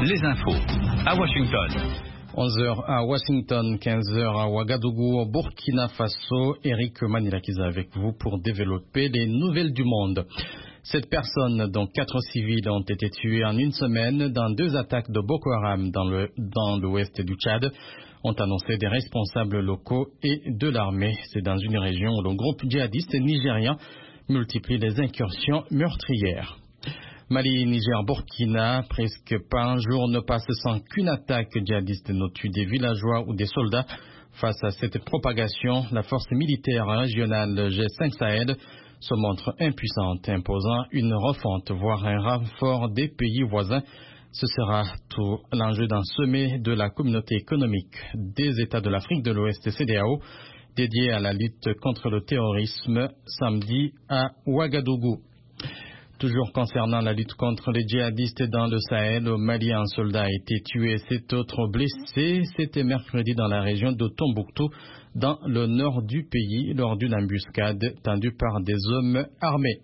les infos à Washington. 11h à Washington, 15h à Ouagadougou, au Burkina Faso. Eric Manilakiza avec vous pour développer les nouvelles du monde. 7 personnes, dont 4 civils, ont été tuées en une semaine dans 2 attaques de Boko Haram dans l'ouest du Tchad, ont annoncé des responsables locaux et de l'armée. C'est dans une région où le groupe djihadiste nigérian multiplie les incursions meurtrières. Mali, Niger, Burkina, presque pas un jour ne passe sans qu'une attaque djihadiste ne tue des villageois ou des soldats. Face à cette propagation, la force militaire régionale G5 Sahel se montre impuissante, imposant une refonte, voire un renfort des pays voisins. Ce sera tout l'enjeu d'un sommet de la communauté économique des États de l'Afrique de l'Ouest, CEDEAO, dédié à la lutte contre le terrorisme, samedi à Ouagadougou. Toujours concernant la lutte contre les djihadistes dans le Sahel, au Mali, un soldat a été tué et 7 autres blessés. C'était mercredi dans la région de Tombouctou, dans le nord du pays, lors d'une embuscade tendue par des hommes armés.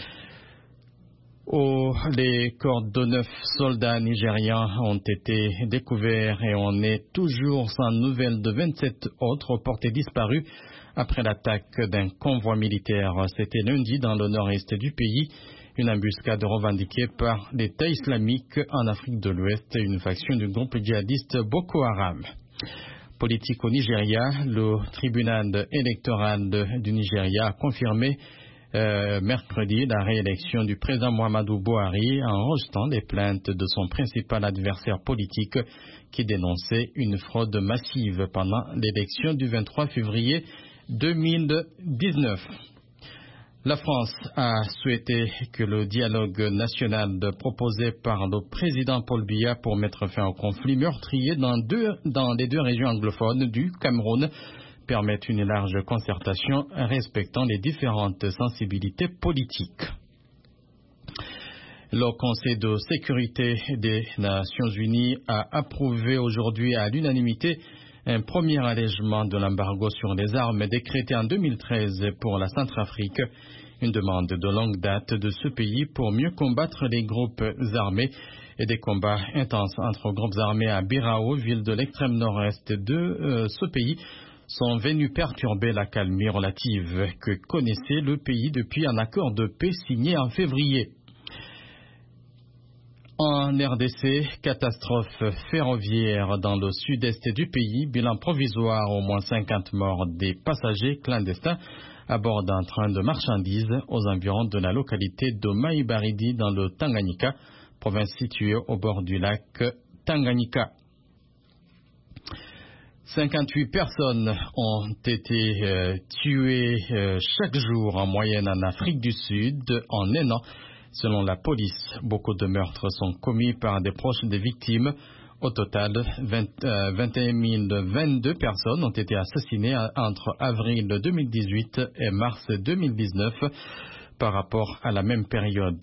Les corps de 9 soldats nigérians ont été découverts et on est toujours sans nouvelles de 27 autres portés disparus après l'attaque d'un convoi militaire. C'était lundi dans le nord-est du pays. Une embuscade revendiquée par l'État islamique en Afrique de l'Ouest, une faction du groupe djihadiste Boko Haram. Politique au Nigeria, le tribunal électoral du Nigeria a confirmé mercredi la réélection du président Muhammadu Buhari en rejetant les plaintes de son principal adversaire politique qui dénonçait une fraude massive pendant l'élection du 23 février 2019. La France a souhaité que le dialogue national proposé par le président Paul Biya pour mettre fin au conflit meurtrier dans les 2 régions anglophones du Cameroun permette une large concertation respectant les différentes sensibilités politiques. Le Conseil de sécurité des Nations Unies a approuvé aujourd'hui à l'unanimité un premier allègement de l'embargo sur les armes décrété en 2013 pour la Centrafrique, une demande de longue date de ce pays pour mieux combattre les groupes armés et des combats intenses entre groupes armés à Birao, ville de l'extrême nord-est de ce pays, sont venus perturber la calmie relative que connaissait le pays depuis un accord de paix signé en février. En RDC, catastrophe ferroviaire dans le sud-est du pays, bilan provisoire, au moins 50 morts des passagers clandestins à bord d'un train de marchandises aux environs de la localité de Maïbaridi dans le Tanganyika, province située au bord du lac Tanganyika. 58 personnes ont été tuées chaque jour en moyenne en Afrique du Sud en un an. Selon la police, beaucoup de meurtres sont commis par des proches des victimes. Au total, 21 022 personnes ont été assassinées entre avril 2018 et mars 2019. Par rapport à la même période,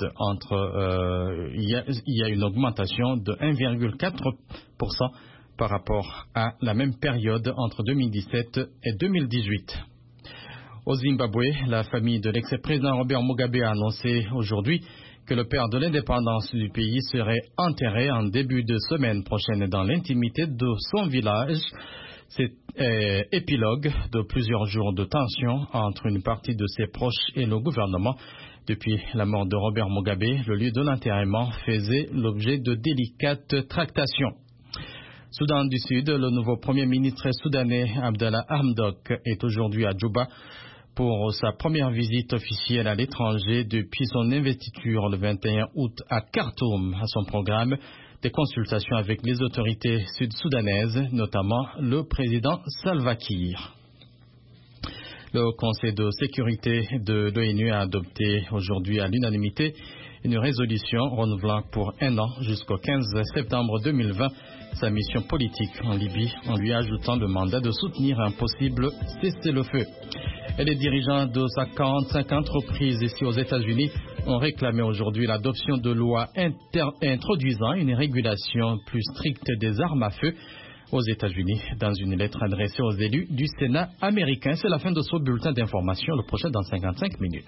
il y a une augmentation de 1,4% par rapport à la même période entre 2017 et 2018. Au Zimbabwe, la famille de l'ex-président Robert Mugabe a annoncé aujourd'hui que le père de l'indépendance du pays serait enterré en début de semaine prochaine dans l'intimité de son village. C'est épilogue de plusieurs jours de tension entre une partie de ses proches et le gouvernement. Depuis la mort de Robert Mugabe, le lieu de l'enterrement faisait l'objet de délicates tractations. Soudan du Sud, le nouveau premier ministre soudanais Abdallah Hamdok est aujourd'hui à Djouba pour sa première visite officielle à l'étranger depuis son investiture le 21 août à Khartoum. À son programme, des consultations avec les autorités sud-soudanaises, notamment le président Salva Kiir. Le Conseil de sécurité de l'ONU a adopté aujourd'hui à l'unanimité une résolution renouvelant pour un an jusqu'au 15 septembre 2020 sa mission politique en Libye, en lui ajoutant le mandat de soutenir un possible cessez-le-feu. Et les dirigeants de 45 entreprises ici aux États-Unis ont réclamé aujourd'hui l'adoption de lois introduisant une régulation plus stricte des armes à feu aux États-Unis. Dans une lettre adressée aux élus du Sénat américain, c'est la fin de ce bulletin d'information, le prochain dans 55 minutes.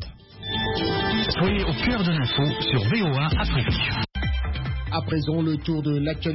Soyez au cœur de l'info sur VOA Afrique. À présent, le tour de l'actualité.